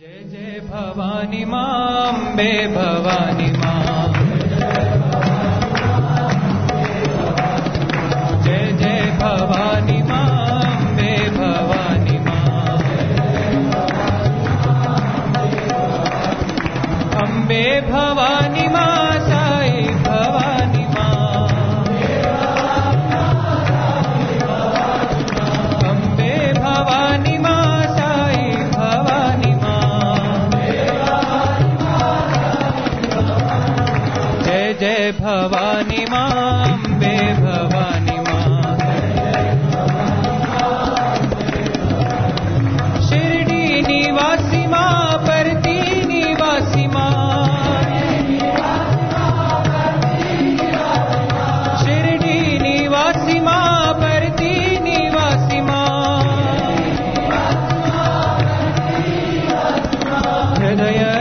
जय जय भवानी मां, अम्बे भवानी मां। जय जय भवानी मां, अम्बे भवानी मां। अम्बे भवानी मां, साई भवानी मां। अम्बे भवानी मां, साई भवानी मां। जय जय भवानी मां, अम्बे भवानी मां। शिरडी निवासी मां, परती निवासी मां। शिरडी निवासी मां, परती निवासी मां। हृदय